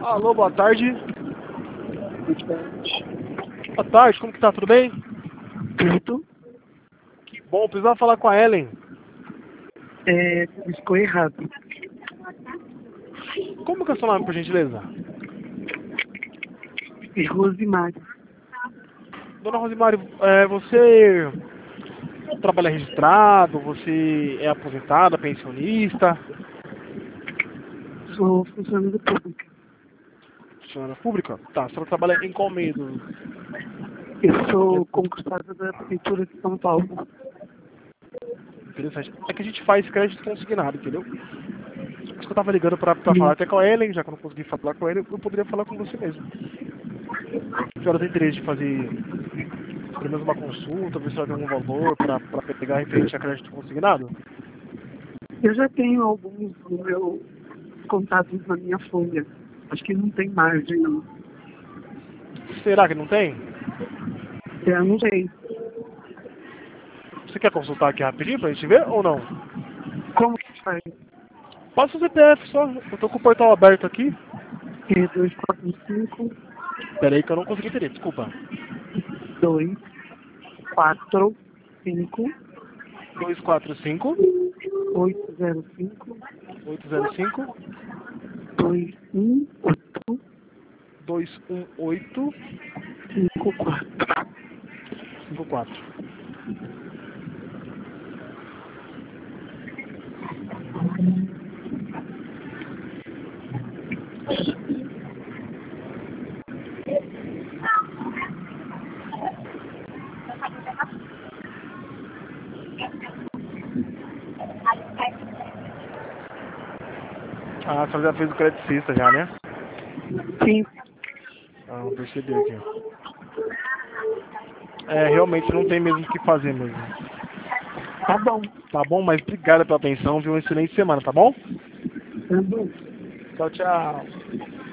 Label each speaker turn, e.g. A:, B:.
A: Alô, boa tarde. Boa tarde, como que tá? Tudo bem?
B: Tudo.
A: Que bom, precisava falar com a Ellen.
B: Ficou errado.
A: Como que é o seu nome, por gentileza?
B: Rosemary.
A: Dona Rosemary, você trabalha registrado? Você é aposentada, pensionista?
B: Sou funcionária pública.
A: Funcionária pública? Tá, a senhora trabalha em qual meio?
B: Eu sou concursada da Prefeitura de São Paulo.
A: Interessante. É que a gente faz crédito consignado, entendeu? Por isso que eu tava ligando pra falar até com a Ellen, já que eu não consegui falar com a Ellen, eu poderia falar com você mesmo. A senhora tem interesse de fazer pelo menos uma consulta, ver se ela tem algum valor pra pegar referente a crédito consignado?
B: Eu já tenho alguns do meu contatos na minha folha. Acho que não tem margem, não.
A: Será que não tem?
B: Eu não sei.
A: Você quer consultar aqui rapidinho pra gente ver ou não?
B: Como que faz?
A: Passa o CPF só, eu tô com o portal aberto aqui.
B: 245
A: Pera aí que eu não consegui entender, desculpa.
B: 245
A: 245
B: 805
A: 805
B: 218
A: 218
B: 54.
A: 54. Ah, a senhora já fez o crédito já, né?
B: Sim.
A: Ah, eu percebi aqui. Realmente não tem mesmo o que fazer mesmo.
B: Tá bom.
A: Tá bom? Mas obrigado pela atenção, viu? Uma excelente semana, tá bom?
B: Tá bom.
A: Tchau, tchau.